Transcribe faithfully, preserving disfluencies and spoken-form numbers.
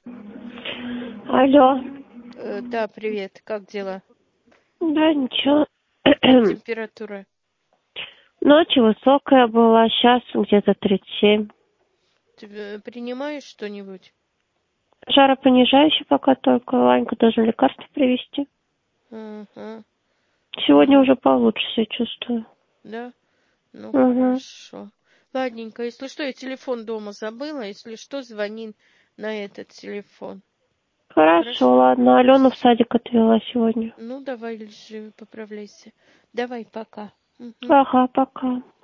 Алло. Э, да, привет. Как дела? Да, ничего. Как температура? Ночью высокая была, сейчас где-то тридцать семь. Ты э, принимаешь что-нибудь? Жаропонижающий пока только. Ванька должен лекарство привезти. Ага. Сегодня Ну, уже получше себя чувствую. да? Ну, Угу. хорошо. Ладненько, если что, я телефон дома забыла. Если что, звони на этот телефон. Хорошо, Хорошо? ладно. Алену в Вс- садик отвела сегодня. Ну, давай, лежи, поправляйся. Давай, пока. Мгм. Ага, пока.